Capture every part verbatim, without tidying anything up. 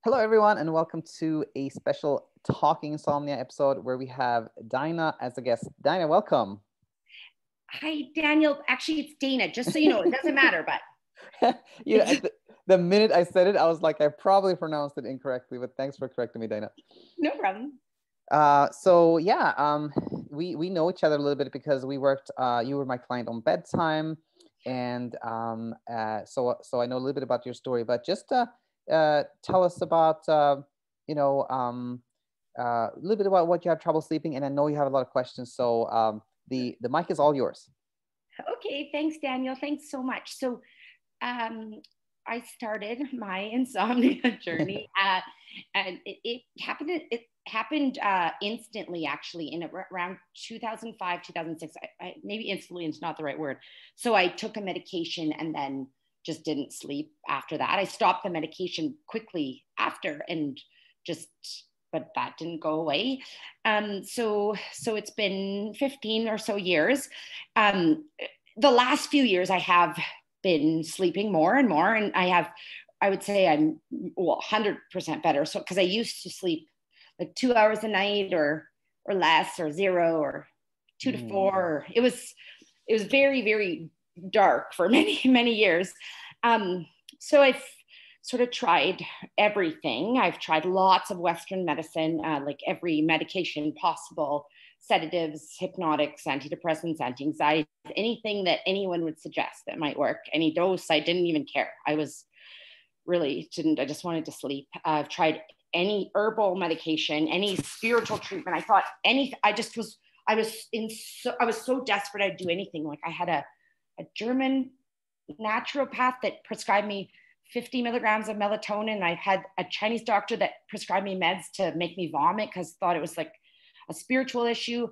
Hello, everyone, and welcome to a special Talking Insomnia episode where we have Dinah as a guest. Dinah, welcome. Hi, Daniel. Actually, it's Dana, just so you know, it doesn't matter, but. you know, the, the minute I said it, I was like, I probably pronounced it incorrectly, but thanks for correcting me, Dana. No problem. Uh, so yeah, um, we, we know each other a little bit because we worked, uh, you were my client on Bedtime. And um, uh, so, so I know a little bit about your story, but just uh, uh, tell us about, uh, you know, um, uh, a little bit about what you have trouble sleeping. And I know you have a lot of questions. So um, the, the mic is all yours. Okay. Thanks, Daniel. Thanks so much. So um, I started my insomnia journey uh, and it, it happened, it happened uh, instantly, actually, in around two thousand five, two thousand six. I, I, maybe instantly is not the right word. So I took a medication and then just didn't sleep after that. I stopped the medication quickly after and just, but that didn't go away. Um, so, so it's been fifteen or so years. Um, the last few years I have been sleeping more and more, and I have, I would say I'm well, one hundred percent better. So, cause I used to sleep like two hours a night or, or less, or zero, or two mm. to four. Or it was, it was very, very dark for many, many years. Um, so I've sort of tried everything. I've tried lots of Western medicine, uh, like every medication possible, sedatives, hypnotics, antidepressants, anti-anxiety, anything that anyone would suggest that might work. Any dose, I didn't even care. I was really didn't, I just wanted to sleep. I've tried any herbal medication, any spiritual treatment. I thought any, I just was, I was in so, I was so desperate I'd do anything. Like I had a, a German naturopath that prescribed me fifty milligrams of melatonin. I had a Chinese doctor that prescribed me meds to make me vomit because thought it was like a spiritual issue.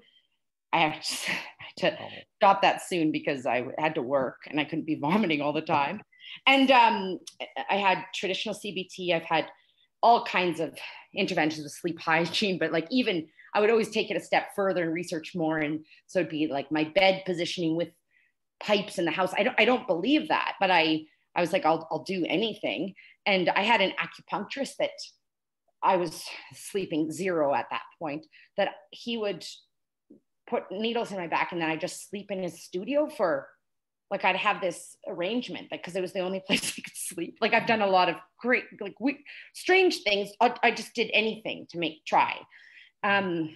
I had to stop that soon because I had to work and I couldn't be vomiting all the time. And um, I had traditional C B T. I've had all kinds of interventions with sleep hygiene, but like even I would always take it a step further and research more. And so it'd be like my bed positioning with pipes in the house. I don't, I don't believe that, but I, I was like, I'll, I'll do anything. And I had an acupuncturist that I was sleeping zero at that point, that he would put needles in my back and then I just sleep in his studio for, like I'd have this arrangement because it was the only place I could sleep. Like I've done a lot of great, like we, strange things. I, I just did anything to make, try. Um,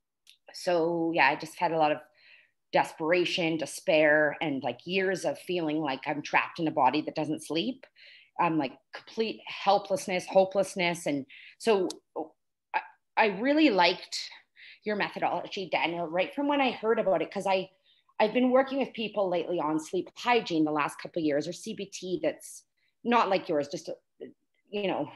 so yeah, I just had a lot of desperation, despair, and like years of feeling like I'm trapped in a body that doesn't sleep. Um, like complete helplessness, hopelessness. And so I, I really liked your methodology, Daniel, right from when I heard about it, because I, I've been working with people lately on sleep hygiene the last couple of years, or C B T that's not like yours, just, a, you know,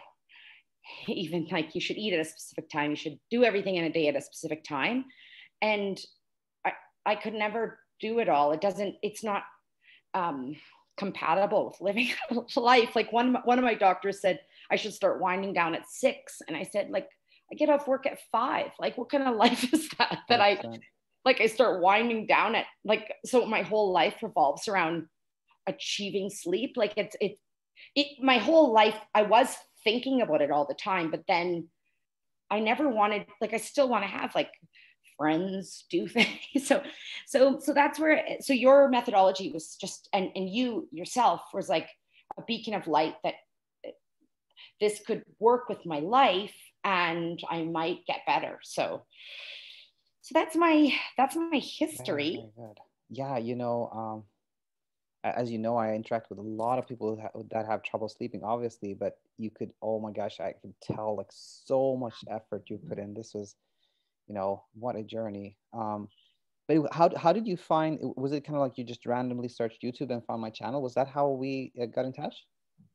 even like you should eat at a specific time, you should do everything in a day at a specific time. And I, I could never do it all. It doesn't, it's not um, compatible with living life. Like one, one of my doctors said, I should start winding down at six. And I said, like, I get off work at five. Like, what kind of life is that? That I, like, I start winding down at like, so my whole life revolves around achieving sleep. Like it's, it, it, my whole life, I was thinking about it all the time, but then I never wanted, like, I still want to have like friends, do things. So, so, so that's where, so your methodology was just, and, and you yourself was like a beacon of light that this could work with my life and I might get better. So, so that's my, that's my history. Very, very good. Yeah. You know, um, as you know, I interact with a lot of people that, that have trouble sleeping, obviously, but you could, oh my gosh, I could tell like so much effort you put in. This was, you know, what a journey. Um, but how, how did you find, was it kind of like you just randomly searched YouTube and found my channel? Was that how we got in touch?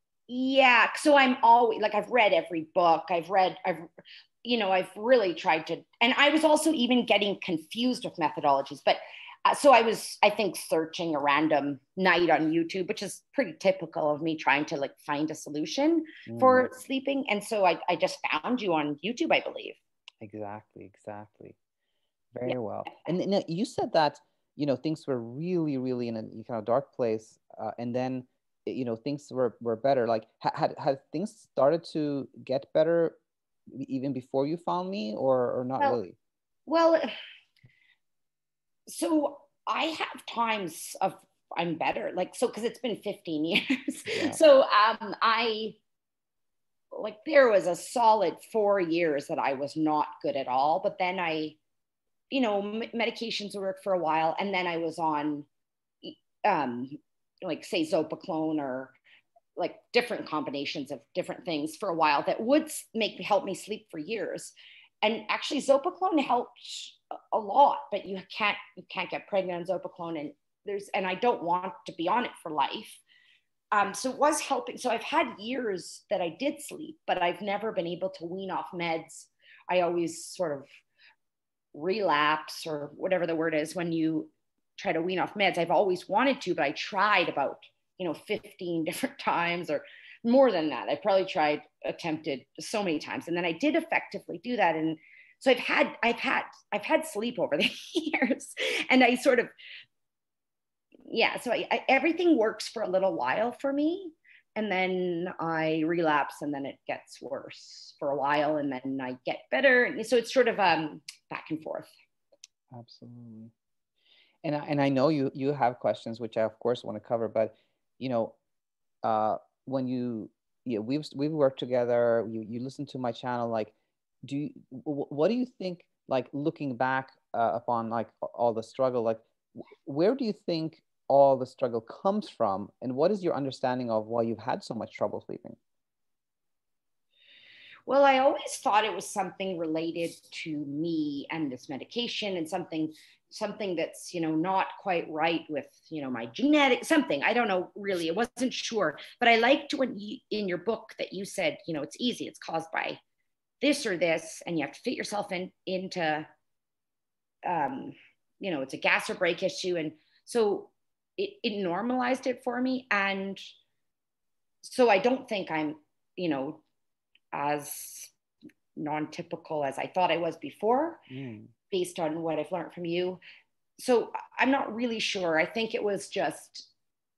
Yeah. So I'm always like, I've read every book I've read, I've, you know, I've really tried to, and I was also even getting confused with methodologies, but uh, so I was, I think, searching a random night on YouTube, which is pretty typical of me trying to like find a solution mm. for sleeping. And so I, I just found you on YouTube, I believe. Exactly. Exactly. Very yeah. well. And, and you said that, you know, things were really, really in a kind of dark place. Uh, and then you know, things were, were better. Like ha- had, had things started to get better e- even before you found me, or, or not Well, really? well, so I have times of I'm better, like, so because it's been fifteen years. Yeah. So um, I like there was a solid four years that I was not good at all, but then I, you know, m- medications worked for a while, and then I was on, um, like say Zopiclone or like different combinations of different things for a while that would make help me sleep for years. And actually, Zopiclone helped a lot, but you can't you can't get pregnant on Zopiclone, and there's and I don't want to be on it for life. Um, so it was helping. So I've had years that I did sleep, but I've never been able to wean off meds. I always sort of relapse or whatever the word is when you try to wean off meds. I've always wanted to, but I tried about, you know, fifteen different times or more than that. I probably tried, attempted so many times. And then I did effectively do that. And so I've had, I've had, I've had sleep over the years, and I sort of, yeah. So I, I, everything works for a little while for me. And then I relapse, and then it gets worse for a while, and then I get better. And so it's sort of um, back and forth. Absolutely. And I, and I know you you have questions which I of course want to cover, but you know, uh, when you, yeah, we've we've worked together. You you listen to my channel. Like, do you, what do you think? Like looking back uh, upon like all the struggle, like where do you think all the struggle comes from, and what is your understanding of why you've had so much trouble sleeping? Well, I always thought it was something related to me and this medication, and something something that's, you know, not quite right with, you know, my genetic something. I don't know really. I wasn't sure, but I liked when you, in your book, that you said, you know, it's easy. It's caused by this or this, and you have to fit yourself in into, um, you know, it's a gas or brake issue, and so it, it normalized it for me, and so I don't think I'm, you know, as non-typical as I thought I was before, Mm. based on what I've learned from you. So I'm not really sure. I think it was just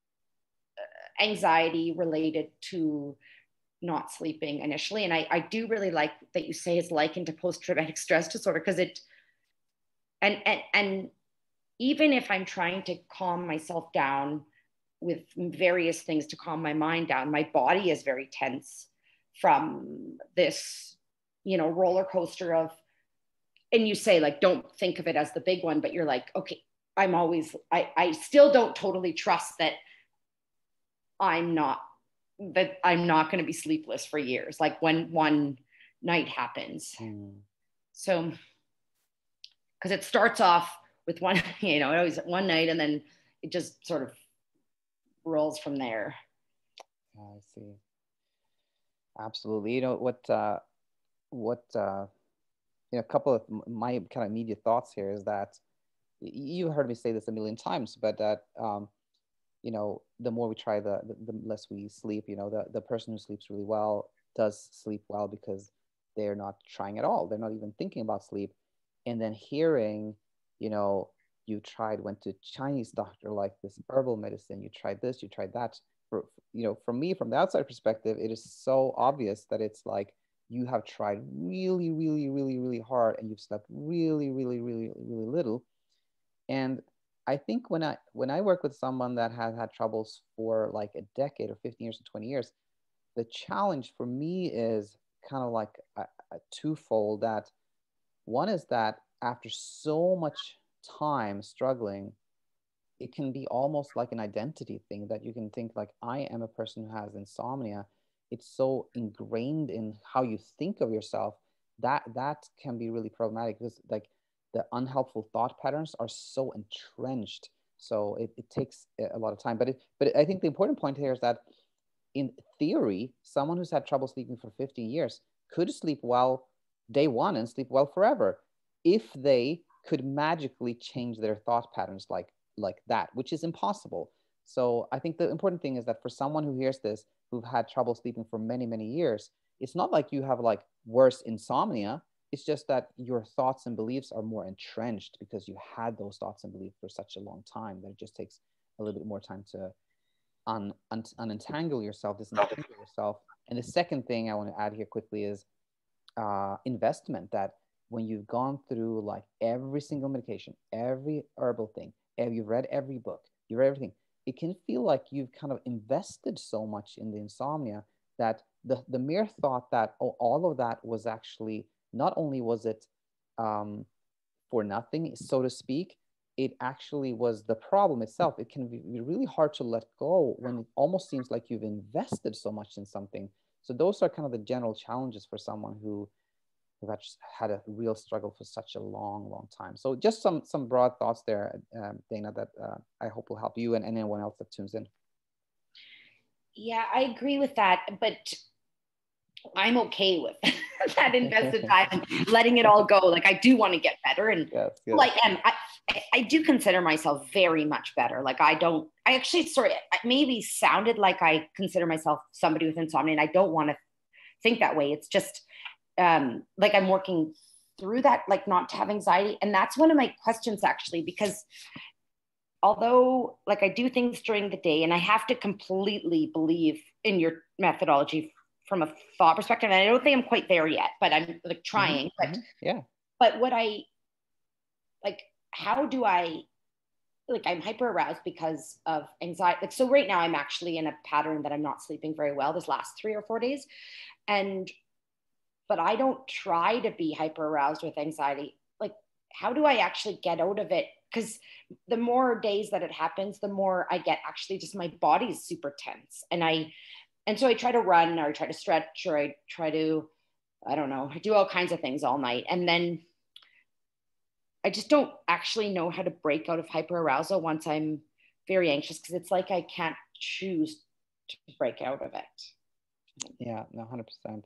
anxiety related to not sleeping initially. And I, I do really like that you say it's likened to post-traumatic stress disorder, because it and and and even if I'm trying to calm myself down with various things to calm my mind down, my body is very tense from this, you know, roller coaster of, and you say like, don't think of it as the big one, but you're like, okay, I'm always, I, I still don't totally trust that I'm not, that I'm not going to be sleepless for years. Like when one night happens. Mm. So, cause it starts off with one, you know, it always one night, and then it just sort of rolls from there. I see. Absolutely. You know what? Uh, what? Uh, you know, a couple of my kind of immediate thoughts here is that you heard me say this a million times, but that um, you know, the more we try, the, the the less we sleep. You know, the the person who sleeps really well does sleep well because they're not trying at all. They're not even thinking about sleep. And then hearing, you know, you tried, went to Chinese doctor, like this herbal medicine, you tried this, you tried that. For, you know, from me, from the outside perspective, it is so obvious that it's like you have tried really, really, really, really hard, and you've slept really, really, really, really little. And I think when I when I work with someone that has had troubles for like a decade or fifteen years or twenty years, the challenge for me is kind of like a, a twofold. That one is that after so much time struggling, it can be almost like an identity thing, that you can think like, I am a person who has insomnia. It's so ingrained in how you think of yourself, that that can be really problematic, because like the unhelpful thought patterns are so entrenched. So it, it takes a lot of time. But it, but I think the important point here is that in theory, someone who's had trouble sleeping for fifteen years could sleep well day one and sleep well forever if they could magically change their thought patterns like like that, which is impossible. So I think the important thing is that for someone who hears this, who've had trouble sleeping for many, many years, it's not like you have like worse insomnia. It's just that your thoughts and beliefs are more entrenched because you had those thoughts and beliefs for such a long time that it just takes a little bit more time to un, un, unentangle yourself, disentangle yourself. And the second thing I want to add here quickly is uh, investment. That when you've gone through like every single medication, every herbal thing, and you've read every book, you've read everything, it can feel like you've kind of invested so much in the insomnia that the, the mere thought that, oh, all of that was actually, not only was it um, for nothing, so to speak, it actually was the problem itself. It can be really hard to let go when it almost seems like you've invested so much in something. So those are kind of the general challenges for someone who who had a real struggle for such a long, long time. So just some some broad thoughts there, um, Dana, that uh, I hope will help you and anyone else that tunes in. Yeah, I agree with that, but I'm okay with that invested time and letting it all go. Like, I do want to get better, and yes, yes. like, and I, I do consider myself very much better. Like, I don't, I actually, sorry, I maybe sounded like I consider myself somebody with insomnia, and I don't want to think that way. It's just um, like I'm working through that, like not to have anxiety. And that's one of my questions, actually, because although like I do things during the day and I have to completely believe in your methodology from a thought perspective, and I don't think I'm quite there yet, but I'm like trying. Mm-hmm, but mm-hmm, yeah. But what I like, how do I like, I'm hyper aroused because of anxiety. Like, so right now I'm actually in a pattern that I'm not sleeping very well this last three or four days. And, but I don't try to be hyper aroused with anxiety. Like, how do I actually get out of it? Because the more days that it happens, the more I get actually just my body's super tense. And I, and so I try to run, or I try to stretch, or I try to, I don't know, I do all kinds of things all night. And then I just don't actually know how to break out of hyperarousal once I'm very anxious, because it's like I can't choose to break out of it. Yeah, no, one hundred percent.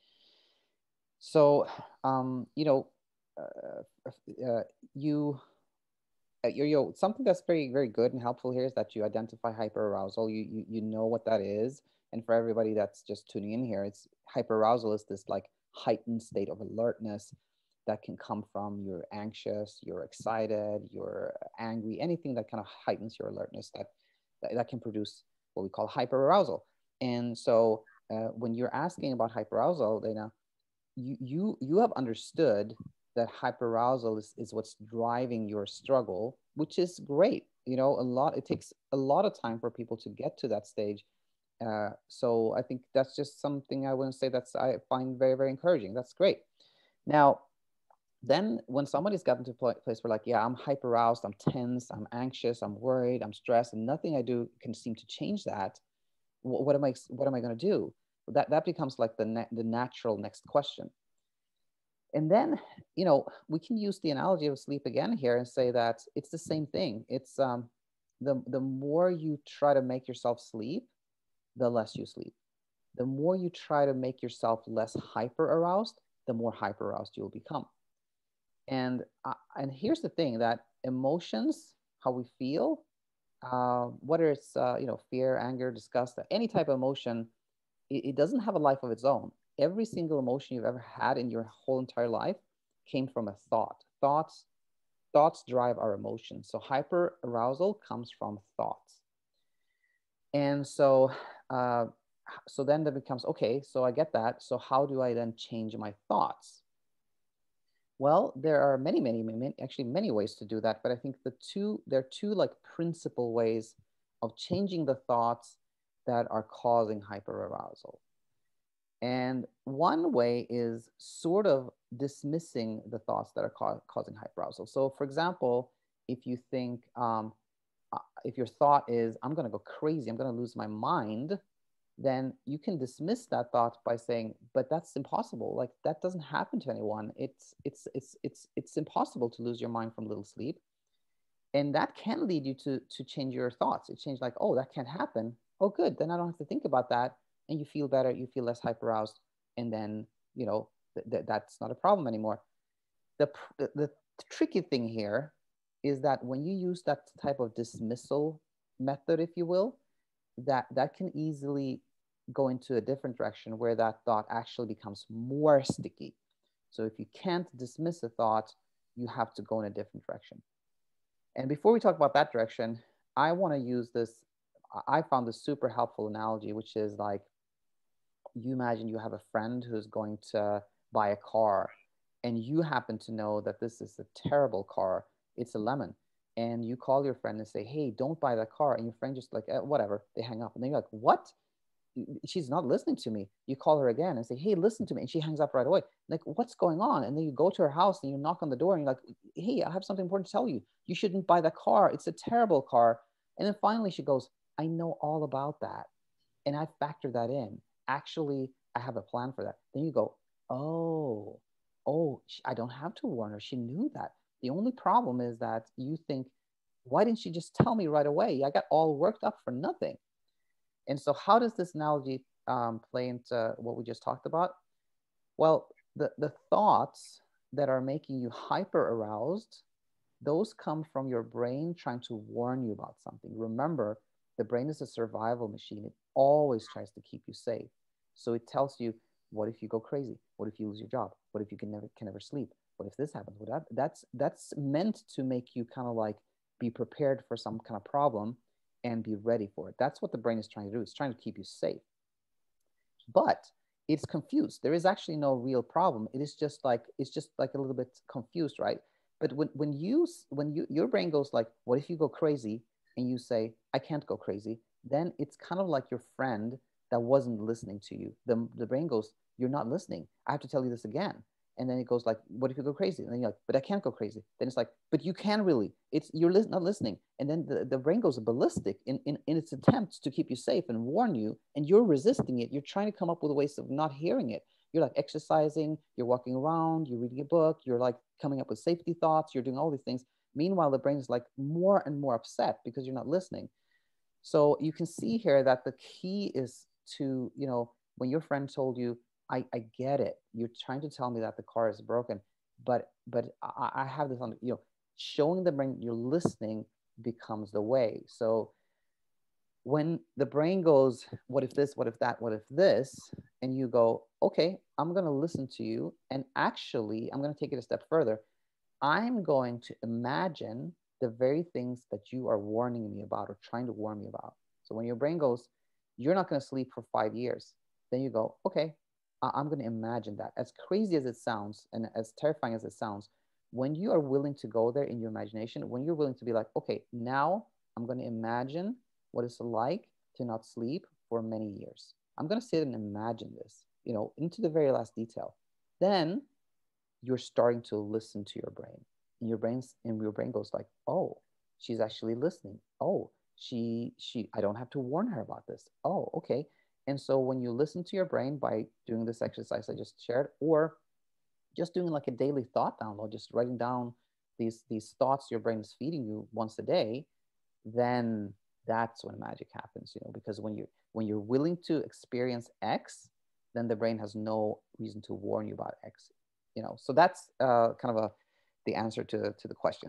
So, um, you know, uh, uh, you, uh, you, you know, something that's very, very good and helpful here is that you identify hyperarousal. You, you, you know what that is. And for everybody that's just tuning in here, it's hyperarousal is this like heightened state of alertness that can come from you're anxious, you're excited, you're angry, anything that kind of heightens your alertness, that, that, that can produce what we call hyperarousal. And so uh, when you're asking about hyperarousal, Dana, you, you, you have understood that hyperarousal is, is what's driving your struggle, which is great. You know, a lot, it takes a lot of time for people to get to that stage. Uh, so I think that's just something I want to say that's, I find very, very encouraging. That's great. Now, then when somebody's gotten to a place where like, yeah, I'm hyper aroused, I'm tense, I'm anxious, I'm worried, I'm stressed, and nothing I do can seem to change that. What, what am I, what am I going to do? That, that becomes like the, the natural next question. And then, you know, we can use the analogy of sleep again here and say that it's the same thing. It's um, the, the more you try to make yourself sleep, the less you sleep. The more you try to make yourself less hyper aroused, the more hyper aroused you'll become. And, uh, and here's the thing, that emotions, how we feel, uh, whether it's, uh, you know, fear, anger, disgust, any type of emotion, it, it doesn't have a life of its own. Every single emotion you've ever had in your whole entire life came from a thought. Thoughts, thoughts drive our emotions. So hyper arousal comes from thoughts. And so, uh, so then that becomes, okay, so I get that. So how do I then change my thoughts? Well, there are many, many, many, actually many ways to do that. But I think the two, there are two like principal ways of changing the thoughts that are causing hyperarousal. And one way is sort of dismissing the thoughts that are ca causing hyperarousal. So for example, if you think, um, if your thought is, I'm going to go crazy, I'm going to lose my mind, then you can dismiss that thought by saying, but that's impossible. Like, that doesn't happen to anyone. It's, it's, it's, it's, it's impossible to lose your mind from little sleep. And that can lead you to, to change your thoughts. It change like, oh, that can't happen. Oh, good. Then I don't have to think about that. And you feel better. You feel less hyperaroused. And then, you know, th th that's not a problem anymore. The, the, the tricky thing here is that when you use that type of dismissal method, if you will, that that can easily go into a different direction where that thought actually becomes more sticky. So if you can't dismiss a thought, you have to go in a different direction. And before we talk about that direction, I want to use this I found this super helpful analogy, which is like, you imagine you have a friend who's going to buy a car, and you happen to know that this is a terrible car. It's a lemon. And you call your friend and say, hey, don't buy that car. And your friend just like, eh, whatever, they hang up. And then you're like, what? She's not listening to me. You call her again and say, hey, listen to me. And she hangs up right away. Like, what's going on? And then you go to her house and you knock on the door and you're like, hey, I have something important to tell you. You shouldn't buy that car. It's a terrible car. And then finally she goes, I know all about that. And I factor that in. Actually, I have a plan for that. Then you go, oh, oh, I don't have to warn her. She knew that. The only problem is that you think, why didn't she just tell me right away? I got all worked up for nothing. And so how does this analogy um, play into what we just talked about? Well, the, the thoughts that are making you hyper aroused, those come from your brain trying to warn you about something. Remember, the brain is a survival machine. It always tries to keep you safe. So it tells you, what if you go crazy? What if you lose your job? What if you can never can never sleep? What if this happens? What that, that's that's meant to make you kind of like be prepared for some kind of problem and be ready for it. That's what the brain is trying to do. It's trying to keep you safe. But it's confused. There is actually no real problem. It is just like, it's just like a little bit confused, right? But when, when you, when you, your brain goes like, what if you go crazy? And you say, I can't go crazy. Then it's kind of like your friend that wasn't listening to you. The, the brain goes, you're not listening. I have to tell you this again. And then it goes like, what if you go crazy? And then you're like, but I can't go crazy. Then it's like, but you can really. It's, you're li- not listening. And then the, the brain goes ballistic in, in, in its attempts to keep you safe and warn you. And you're resisting it. You're trying to come up with ways of not hearing it. You're like exercising, you're walking around, you're reading a book, you're like coming up with safety thoughts, you're doing all these things. Meanwhile, the brain is like more and more upset because you're not listening. So you can see here that the key is to, you know, when your friend told you, I, I get it. You're trying to tell me that the car is broken, but but I, I have this on, you know, showing the brain you're listening becomes the way. So when the brain goes, what if this, what if that, what if this, and you go, okay, I'm going to listen to you. And actually, I'm going to take it a step further. I'm going to imagine the very things that you are warning me about or trying to warn me about. So when your brain goes, you're not going to sleep for five years, then you go, okay, I'm going to imagine that. As crazy as it sounds and as terrifying as it sounds, when you are willing to go there in your imagination, when you're willing to be like, okay, now I'm going to imagine what it's like to not sleep for many years. I'm going to sit and imagine this, you know, into the very last detail. Then you're starting to listen to your brain. And your brain's and your brain goes like, oh, she's actually listening. Oh, she she I don't have to warn her about this. Oh, okay. And so when you listen to your brain by doing this exercise I just shared, or just doing like a daily thought download, just writing down these these thoughts your brain is feeding you once a day, then that's when magic happens, you know, because when you when you're willing to experience X, then the brain has no reason to warn you about X, you know. So that's uh, kind of a the answer to to the question.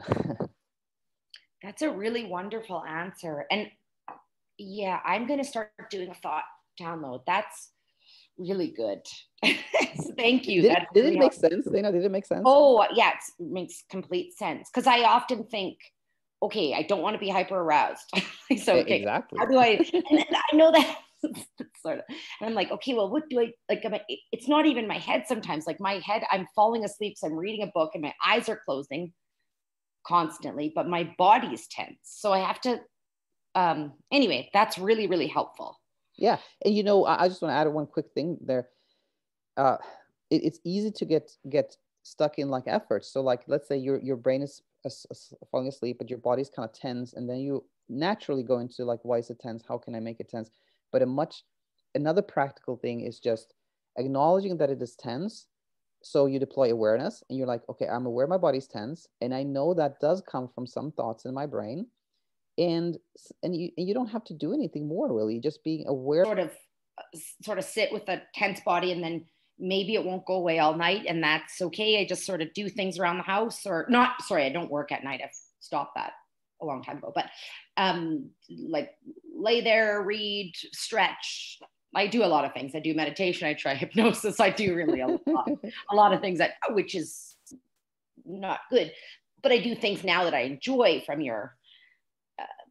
That's a really wonderful answer. And yeah, I'm going to start doing a thought download. That's really good. Thank you. Did, That's did really it make helpful. sense, Dana? Did it make sense? Oh, yeah, it makes complete sense. Because I often think, okay, I don't want to be hyper aroused. So, okay, exactly. how do I? And I know that sort of. And I'm like, okay, well, what do I like? Am I, it's not even my head sometimes. Like my head, I'm falling asleep, so I'm reading a book, and my eyes are closing constantly, but my body is tense. So I have to. Um, anyway, that's really, really helpful. Yeah, and you know, I, I just want to add one quick thing there. Uh, it, it's easy to get get stuck in like efforts. So like, let's say your your brain is uh, falling asleep, but your body's kind of tense, and then you naturally go into like, why is it tense? How can I make it tense? But a much another practical thing is just acknowledging that it is tense. So you deploy awareness, and you're like, okay, I'm aware my body's tense, and I know that does come from some thoughts in my brain, and and you and you don't have to do anything more really. Just being aware. Sort of, sort of sit with a tense body, and then maybe it won't go away all night, and that's okay. I just sort of do things around the house, or not. Sorry, I don't work at night. I've stopped that a long time ago. But um, like lay there, read, stretch. I do a lot of things. I do meditation. I try hypnosis. I do really a lot, a lot of things that, which is not good. But I do things now that I enjoy from your uh,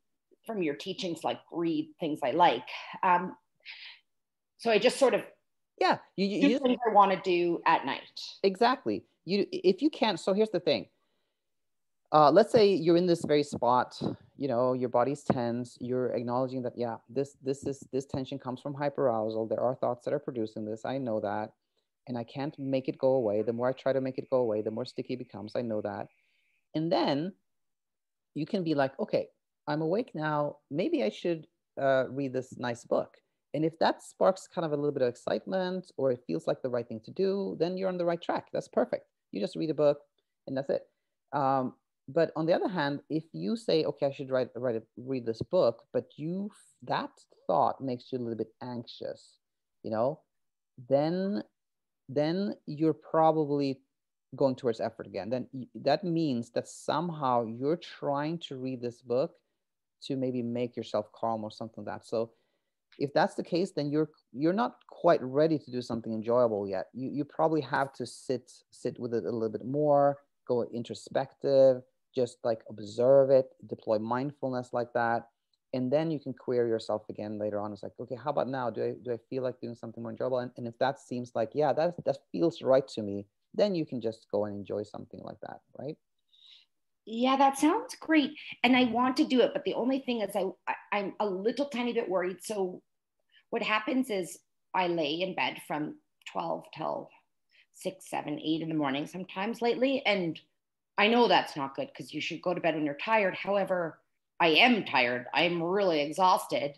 from your teachings, like read things I like. Um, so I just sort of yeah, you, you, do you things I want to do at night. Exactly. You, if you can't, so here's the thing. Uh, let's say you're in this very spot, you know, your body's tense, you're acknowledging that, yeah, this, this is, this tension comes from hyperarousal. There are thoughts that are producing this. I know that. And I can't make it go away. The more I try to make it go away, the more sticky it becomes. I know that. And then you can be like, okay, I'm awake now. Maybe I should uh, read this nice book. And if that sparks kind of a little bit of excitement, or it feels like the right thing to do, then you're on the right track. That's perfect. You just read a book and that's it. Um, but on the other hand, if you say, okay, I should write, write a, read this book, but you, that thought makes you a little bit anxious, you know, then, then you're probably going towards effort again. Then that means that somehow you're trying to read this book to maybe make yourself calm or something like that. So if that's the case, then you're you're not quite ready to do something enjoyable yet. You you probably have to sit sit with it a little bit more, go introspective, just like observe it, deploy mindfulness like that, and then you can query yourself again later on. It's like, okay, how about now? Do I do I feel like doing something more enjoyable? And, and if that seems like, yeah, that that feels right to me, then you can just go and enjoy something like that, right? Yeah, that sounds great. And I want to do it, but the only thing is I, I I'm a little tiny bit worried. So what happens is I lay in bed from twelve till six, seven, eight in the morning sometimes lately. And I know that's not good because you should go to bed when you're tired. However, I am tired. I'm really exhausted.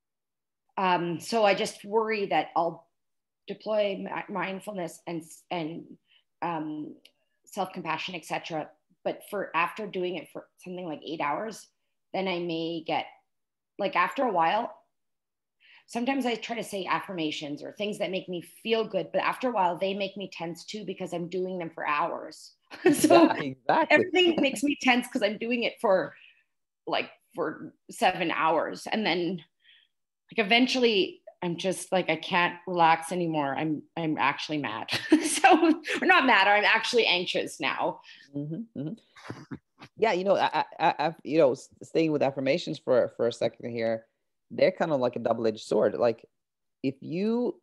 Um, so I just worry that I'll deploy mindfulness and and um, self compassion, et cetera. But for after doing it for something like eight hours, then I may get like after a while. Sometimes I try to say affirmations or things that make me feel good, but after a while they make me tense too because I'm doing them for hours. So Yeah, exactly. everything makes me tense because I'm doing it for like for seven hours, and then like eventually I'm just like I can't relax anymore. I'm I'm actually mad. So we're not mad. I'm actually anxious now. Mm-hmm, mm-hmm. Yeah, you know, I, I, I, you know, staying with affirmations for for a second here, they're kind of like a double-edged sword. Like, if you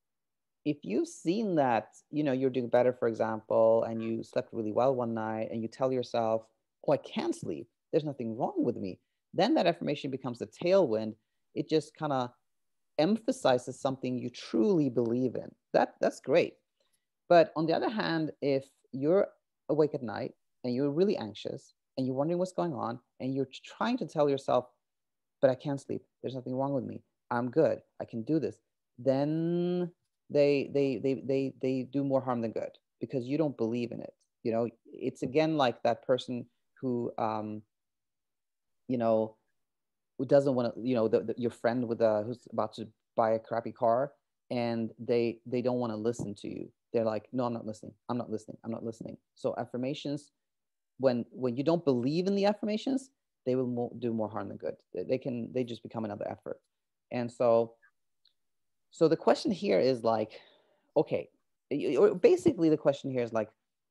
if you've seen that, you know, you're doing better, for example, and you slept really well one night, and you tell yourself, "Oh, I can't sleep. There's nothing wrong with me," then that affirmation becomes a tailwind. It just kind of emphasizes something you truly believe in. That that's great. But on the other hand, if you're awake at night and you're really anxious and you're wondering what's going on and you're trying to tell yourself, but I can't sleep, there's nothing wrong with me, I'm good, I can do this, then they they they they they do more harm than good because you don't believe in it. You know, it's again like that person who um you know who doesn't want to, you know, the, the, your friend with a who's about to buy a crappy car, and they they don't want to listen to you. They're like, no, I'm not listening, i'm not listening I'm not listening. So affirmations, when when you don't believe in the affirmations, they will mo- do more harm than good. They, they can they just become another effort. And so so the question here is like, okay, basically the question here is like,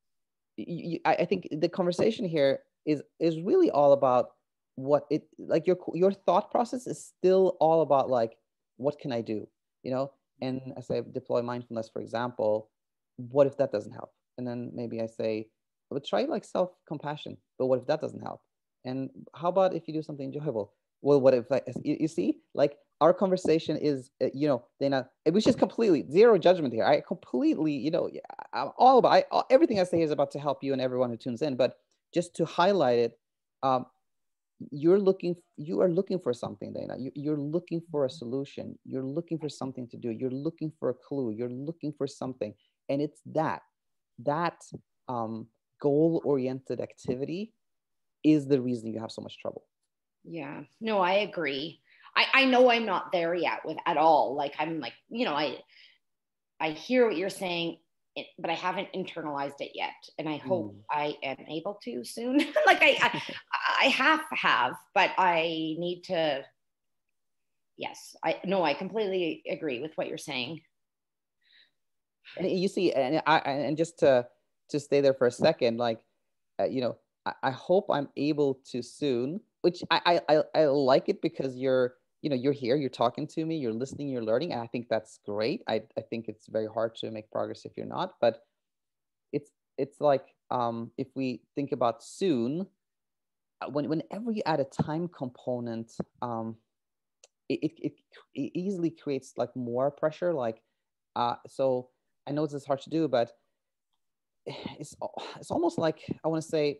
you, I, I think the conversation here is is really all about what it like your your thought process is still all about like, what can I do, you know? And I say deploy mindfulness, for example. What if that doesn't help? And then maybe I say, but try like self compassion. But what if that doesn't help? And how about if you do something enjoyable? Well, what if like you, you see, like our conversation is, uh, you know, Dana, which is completely zero judgment here. I completely, you know, I'm all about I, all, everything I say is about to help you and everyone who tunes in. But just to highlight it, um, you're looking, you are looking for something, Dana. You, you're looking for a solution. You're looking for something to do. You're looking for a clue. You're looking for something, and it's that that um, goal-oriented activity is the reason you have so much trouble. Yeah, no, I agree. I, I know I'm not there yet with at all. Like I'm like, you know, I I hear what you're saying, but I haven't internalized it yet. And I hope mm. I am able to soon. Like I, I I have to have, but I need to. Yes, I no, I completely agree with what you're saying. And you see, and I and just to to stay there for a second, like, uh, you know, I, I hope I'm able to soon which I, I I I like it because you're, you know, you're here, you're talking to me, you're listening, you're learning, and I think that's great. I I think it's very hard to make progress if you're not, but it's it's like, um, if we think about soon, uh, when whenever you add a time component, um, it, it, it, it easily creates like more pressure. Like, uh, so I know this is hard to do, but it's it's almost like, I want to say,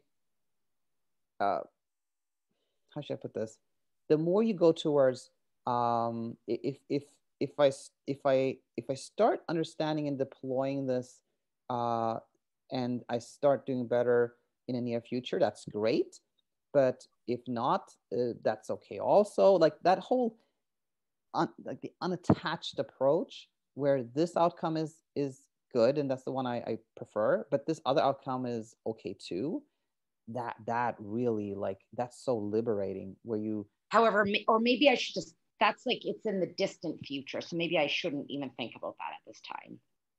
uh, how should I put this? The more you go towards, um, if if if I if I if I start understanding and deploying this, uh, and I start doing better in the near future, that's great. But if not, uh, that's okay. Also, like that whole un, like the unattached approach, where this outcome is is good and that's the one I, I prefer, but this other outcome is okay too. That that really, like, that's so liberating, where you, However, or maybe I should just, that's like, it's in the distant future. So maybe I shouldn't even think about that at this time.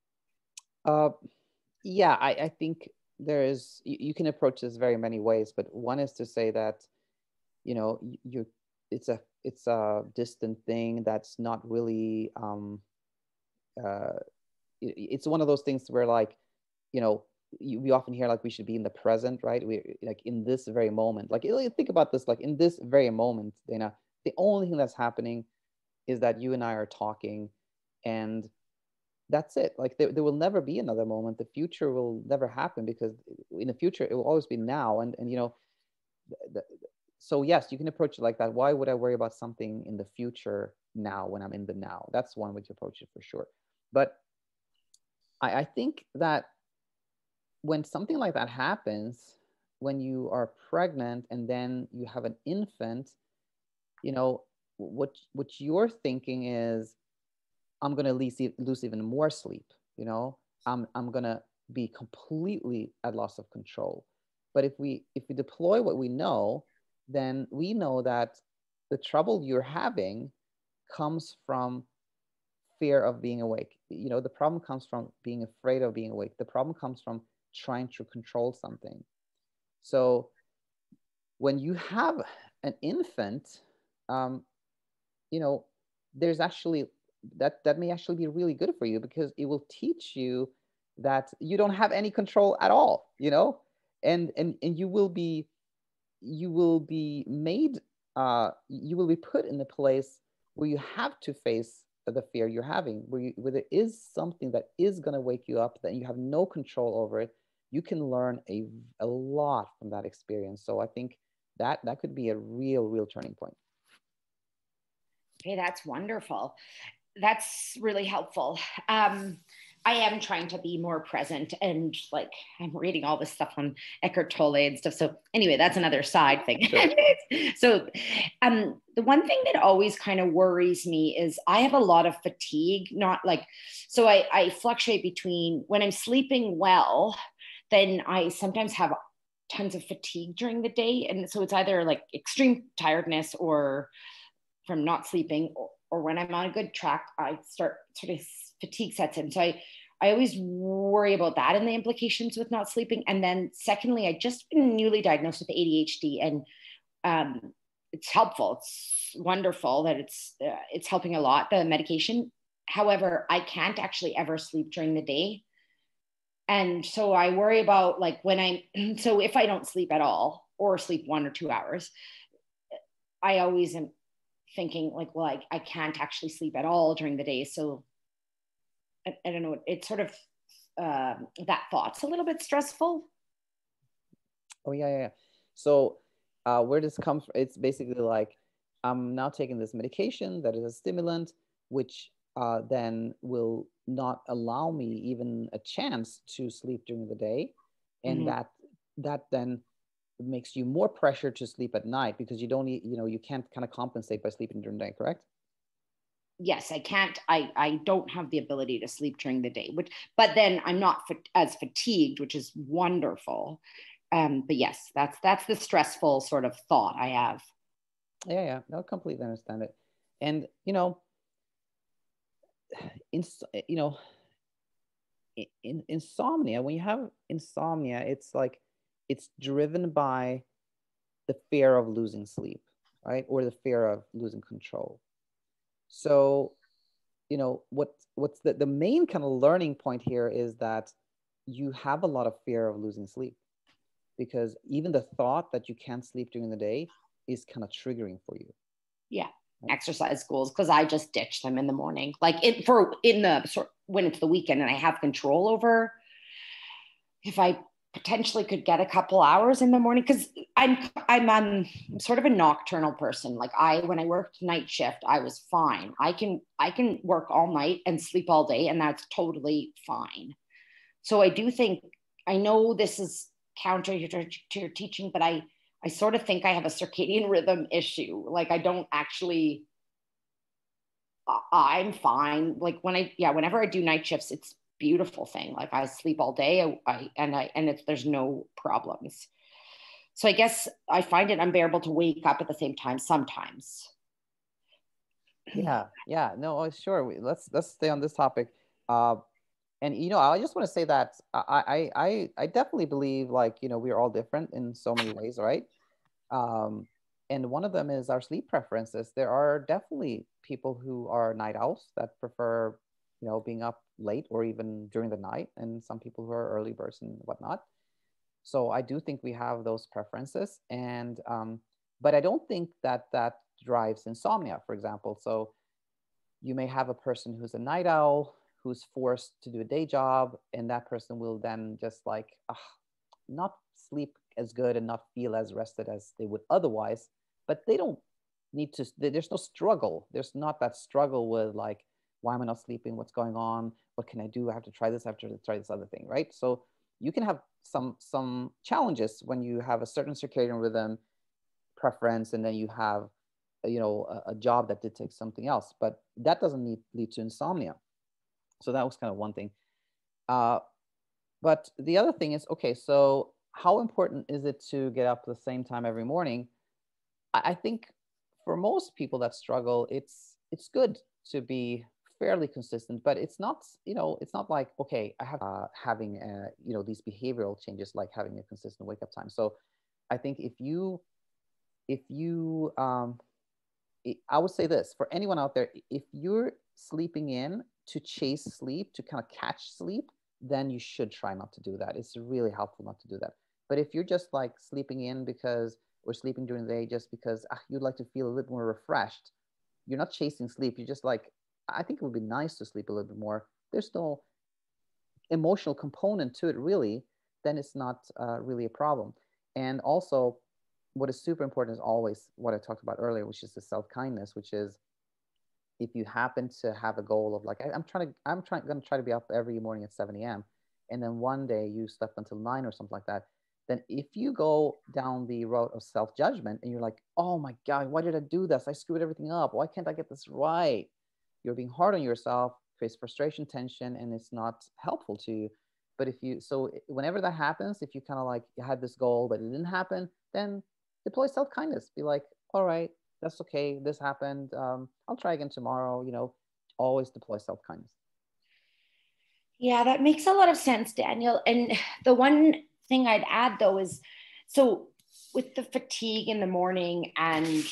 uh yeah, I, I think there is, you, you can approach this very many ways, but one is to say that, you know, you, it's a it's a distant thing that's not really, um uh it's one of those things where, like, you know, you, we often hear like we should be in the present, right? We, like, in this very moment, like, think about this, like, in this very moment, Dana, the only thing that's happening is that you and I are talking, and that's it. Like, there, there will never be another moment. The future will never happen, because in the future it will always be now. And and you know, the, so yes, you can approach it like that. Why would I worry about something in the future now when I'm in the now? That's one way to approach it for sure. But I, I think that when something like that happens, when you are pregnant and then you have an infant, you know, what what you're thinking is, I'm going to lose, lose even more sleep, you know, i'm i'm going to be completely at loss of control. But if we if we deploy what we know, then we know that the trouble you're having comes from fear of being awake. You know, the problem comes from being afraid of being awake. The problem comes from trying to control something. So when you have an infant, um, you know, there's actually, that that may actually be really good for you, because it will teach you that you don't have any control at all, you know, and and and you will be you will be made, uh, you will be put in a place where you have to face the fear you're having, where, you, where there is something that is going to wake you up, that you have no control over it. You can learn a, a lot from that experience. So I think that that could be a real, real turning point. Okay, that's wonderful. That's really helpful. Um, I am trying to be more present, and like, I'm reading all this stuff on Eckhart Tolle and stuff. So anyway, that's another side thing. Sure. So um, the one thing that always kind of worries me is I have a lot of fatigue, not like, so I, I fluctuate between when I'm sleeping well, then I sometimes have tons of fatigue during the day. And so it's either like extreme tiredness or from not sleeping, or, or when I'm on a good track, I start sort of fatigue sets in. So I, I always worry about that and the implications with not sleeping. And then secondly, I just been newly diagnosed with A D H D, and um, it's helpful. It's wonderful that it's uh, it's helping a lot, the medication. However, I can't actually ever sleep during the day. And so I worry about like when I'm, so if I don't sleep at all or sleep one or two hours, I always am thinking like, well, I, I can't actually sleep at all during the day. So I, I don't know, it's sort of, uh, that thought's a little bit stressful. Oh yeah, yeah. So uh, where this comes from, it's basically like, I'm now taking this medication that is a stimulant, which uh, then will not allow me even a chance to sleep during the day. And mm-hmm. that that then makes you more pressure to sleep at night, because you don't, you know, you can't kind of compensate by sleeping during the day, correct? Yes, I can't, I, I don't have the ability to sleep during the day, which, but then I'm not fa- as fatigued, which is wonderful. Um, but yes, that's, that's the stressful sort of thought I have. Yeah, yeah, I completely understand it. And, you know, in, you know, in, in insomnia, when you have insomnia, it's like, it's driven by the fear of losing sleep, right? Or the fear of losing control. So, you know, what what's the, the main kind of learning point here is that you have a lot of fear of losing sleep, because even the thought that you can't sleep during the day is kind of triggering for you. Yeah. Exercise goals, because I just ditch them in the morning. Like it for in the sort when it's the weekend and I have control over if I potentially could get a couple hours in the morning, because I'm I'm um, sort of a nocturnal person. Like I when I worked night shift, I was fine. I can I can work all night and sleep all day, and that's totally fine. So I do think, I know this is counter to, to your teaching, but I I sort of think I have a circadian rhythm issue. Like I don't actually, I'm fine. Like when I, yeah, whenever I do night shifts, it's a beautiful thing. Like I sleep all day, I, I and I, and it's, there's no problems. So I guess I find it unbearable to wake up at the same time sometimes. Yeah, yeah, no, oh, sure. We, let's let's stay on this topic. Uh, and you know, I just want to say that I, I I I definitely believe, like, you know, we are all different in so many ways, right? Um, and one of them is our sleep preferences. There are definitely people who are night owls that prefer, you know, being up late or even during the night, and some people who are early birds and whatnot. So I do think we have those preferences, and um, but I don't think that that drives insomnia, for example. So you may have a person who's a night owl who's forced to do a day job, and that person will then just like uh, not sleep as good and not feel as rested as they would otherwise. But they don't need to, there's no struggle, there's not that struggle with like, why am I not sleeping, what's going on, what can I do, I have to try this, I have to try this other thing, right? So you can have some some challenges when you have a certain circadian rhythm preference, and then you have, you know, a, a job that dictates something else, but that doesn't need, lead to insomnia. So that was kind of one thing. Uh, but the other thing is, okay, so how important is it to get up at the same time every morning? I, I think for most people that struggle, it's it's good to be fairly consistent, but it's not, you know, it's not like, okay, I have uh, having uh, you know, these behavioral changes like having a consistent wake up time. So I think if you if you um, I would say this for anyone out there: if you're sleeping in to chase sleep, to kind of catch sleep, then you should try not to do that. It's really helpful not to do that. But if you're just like sleeping in because, or sleeping during the day just because ah, you'd like to feel a little more refreshed, you're not chasing sleep. You're just like, I think it would be nice to sleep a little bit more. There's no emotional component to it really, then it's not uh, really a problem. And also, what is super important is always what I talked about earlier, which is the self-kindness, which is if you happen to have a goal of like, I, I'm trying to, I'm trying, going to try to be up every morning at seven a m. And then one day you slept until nine or something like that. Then if you go down the road of self-judgment and you're like, oh my God, why did I do this? I screwed everything up. Why can't I get this right? You're being hard on yourself, creates frustration, tension, and it's not helpful to you. But if you, so whenever that happens, if you kind of like you had this goal, but it didn't happen, then deploy self-kindness. Be like, all right, that's okay. This happened. Um, I'll try again tomorrow. You know, always deploy self-kindness. Yeah, that makes a lot of sense, Daniel. And the one thing I'd add though is, so with the fatigue in the morning and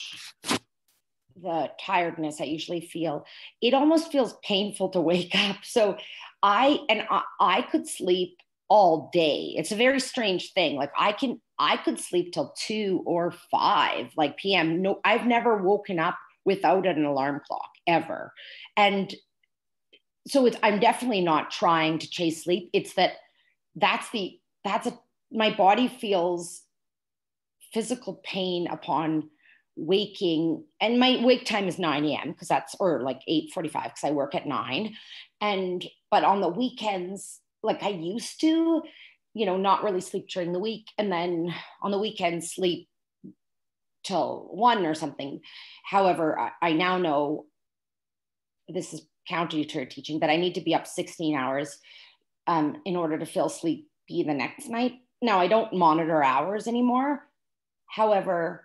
the tiredness I usually feel, it almost feels painful to wake up. So I, and I, I could sleep all day. It's a very strange thing. Like I can, I could sleep till two or five, like P M. No, I've never woken up without an alarm clock ever. And so it's, I'm definitely not trying to chase sleep. It's that that's the, that's a, my body feels physical pain upon waking, and my wake time is nine a m because that's, or like eight forty-five because I work at nine. And but on the weekends, like I used to, you know, not really sleep during the week, and then on the weekends sleep till one or something. However, I, I now know, this is counter to teaching, that I need to be up sixteen hours um, in order to feel sleepy the next night. Now I don't monitor hours anymore. However,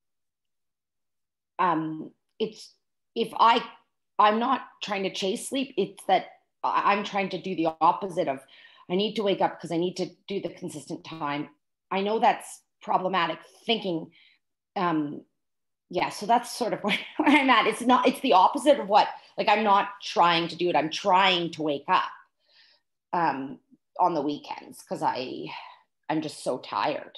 um, it's, if I, I'm not trying to chase sleep, it's that I'm trying to do the opposite of, I need to wake up because I need to do the consistent time. I know that's problematic thinking um, yeah, so that's sort of where, where I'm at. It's not, it's the opposite of what, like, I'm not trying to do it. I'm trying to wake up um, on the weekends because I, I'm just so tired.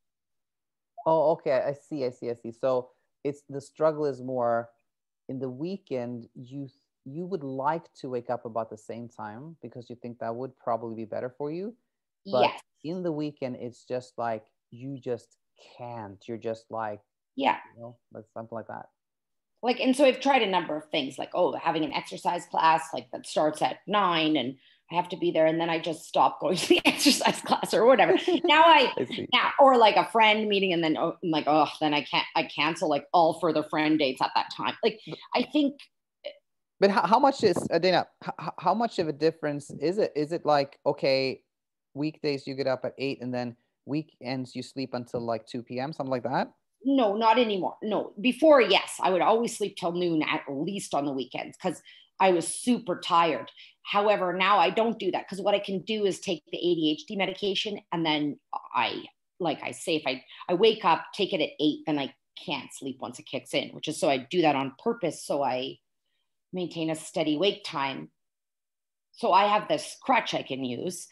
Oh, okay. I see. I see. I see. So it's the struggle is more in the weekend. You you would like to wake up about the same time because you think that would probably be better for you, but Yes. in the weekend it's just like you just can't. You're just like, Yeah. you know, like something like that. Like, and so I've tried a number of things, like, oh, having an exercise class, like that starts at nine and I have to be there. And then I just stop going to the exercise class or whatever. Now I, I see. now, or like a friend meeting and then oh, I'm like, oh, then I can't, I cancel like all further friend dates at that time. Like, I think. But how, how much is, uh, Dana, how, how much of a difference is it? Is it like, okay, weekdays you get up at eight and then weekends you sleep until like two p m, something like that? No, not anymore. No, before, yes, I would always sleep till noon at least on the weekends because I was super tired. However, now I don't do that because what I can do is take the A D H D medication and then I, like I say, if I, I wake up, take it at eight, then I can't sleep once it kicks in, which is so I do that on purpose. So I maintain a steady wake time. So I have this crutch I can use.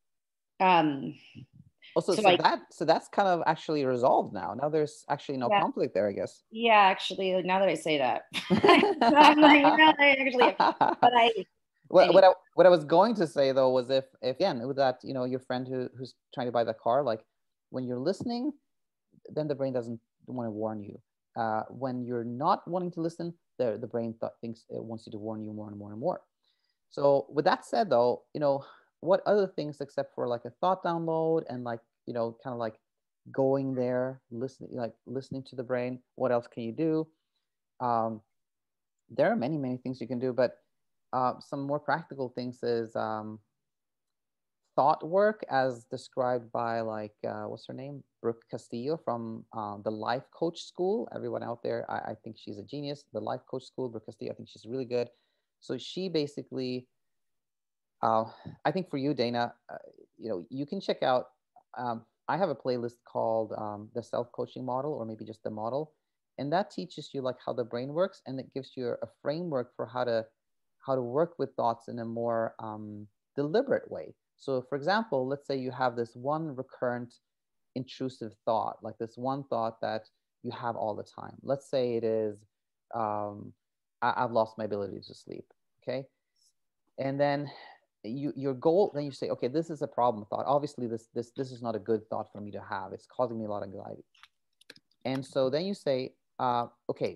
Um, Also, so so I, that so that's kind of actually resolved now. Now there's actually no yeah, conflict there, I guess. yeah, actually, now that I say that, I'm like, no, I actually, but I, what anyway. what I, what I was going to say though was if if again with that, you know, your friend who who's trying to buy the car, like when you're listening, then the brain doesn't want to warn you. Uh, when you're not wanting to listen, the the brain th- thinks it wants you to warn you more and more and more. So with that said, though, you know, what other things except for like a thought download and like, you know, kind of like going there, listening, like listening to the brain, what else can you do? Um, there are many, many things you can do, but uh, some more practical things is um, thought work as described by like, uh, what's her name? Brooke Castillo from um, the Life Coach School. Everyone out there, I, I think she's a genius. The Life Coach School, Brooke Castillo, I think she's really good. So she basically Uh, I think for you, Dana, uh, you know, you can check out. Um, I have a playlist called um, the Self Coaching Model, or maybe just the model, and that teaches you like how the brain works, and it gives you a framework for how to how to work with thoughts in a more um, deliberate way. So, for example, let's say you have this one recurrent intrusive thought, like this one thought that you have all the time. Let's say it is, um, I- I've lost my ability to sleep. Okay, and then you your goal, then you say, okay, this is a problem thought. Obviously this this this is not a good thought for me to have. It's causing me a lot of anxiety. And so then you say, uh, okay,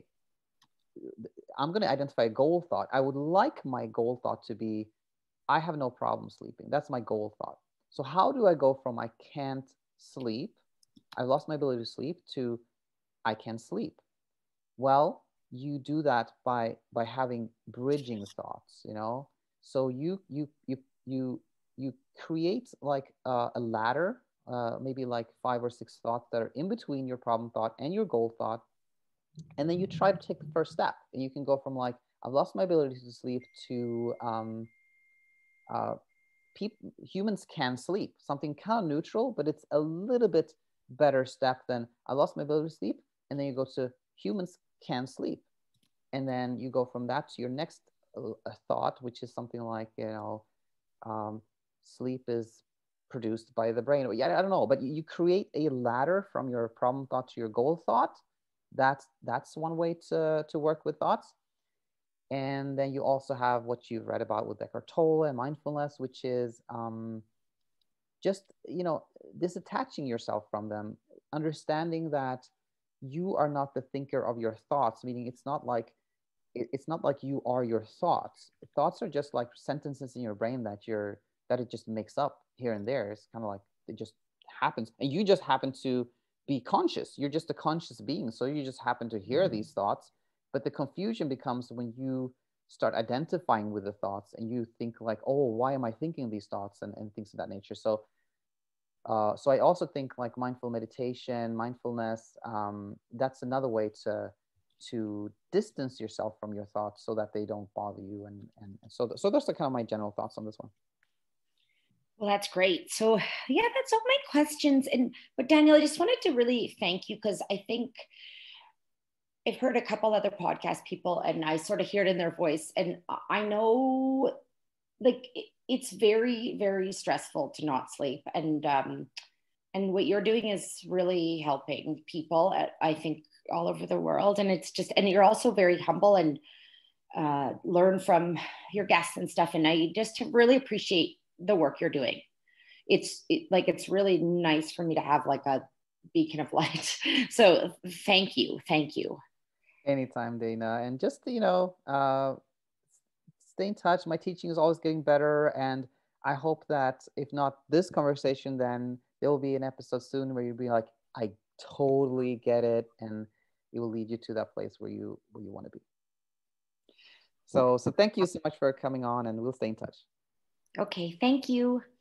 I'm going to identify a goal thought. I would like my goal thought to be, I have no problem sleeping. That's my goal thought. So how do I go from I can't sleep, I lost my ability to sleep, to I can sleep? Well, you do that by by having bridging thoughts, you know. So you you you you you create like uh, a ladder, uh, maybe like five or six thoughts that are in between your problem thought and your goal thought, and then you try to take the first step, and you can go from like, I've lost my ability to sleep, to um, uh, people humans can sleep, something kind of neutral, but it's a little bit better step than I lost my ability to sleep. And then you go to humans can sleep, and then you go from that to your next uh, thought, which is something like, you know, um, sleep is produced by the brain. Yeah, I don't know, but you create a ladder from your problem thought to your goal thought. That's that's one way to to work with thoughts. And then you also have what you've read about with Eckhart Tolle and mindfulness, which is um, just, you know, disattaching yourself from them, understanding that you are not the thinker of your thoughts, meaning it's not like it's not like you are your thoughts. Thoughts are just like sentences in your brain that you're that it just makes up here and there. It's kind of like it just happens, and you just happen to be conscious. You're just a conscious being, so you just happen to hear these thoughts. But the confusion becomes when you start identifying with the thoughts and you think like, oh, why am I thinking these thoughts, and, and things of that nature. So uh, so I also think like mindful meditation, mindfulness, um, that's another way to to distance yourself from your thoughts so that they don't bother you. And and so so those are kind of my general thoughts on this one. Well, that's great. So, yeah, that's all my questions. And but Daniel, I just wanted to really thank you because I think I've heard a couple other podcast people, and I sort of hear it in their voice. And I know, like, it's very, very stressful to not sleep. And, um, and what you're doing is really helping people, at, I think, all over the world. And it's just, and you're also very humble and uh, learn from your guests and stuff. And I just really appreciate the work you're doing. It's it, like, it's really nice for me to have like a beacon of light. So thank you. Thank you. Anytime, Dana. And just, you know, uh, stay in touch. My teaching is always getting better. And I hope that if not this conversation, then there will be an episode soon where you'll be like, I totally get it. And it will lead you to that place where you where you want to be. So so thank you so much for coming on, and we'll stay in touch. Okay, thank you.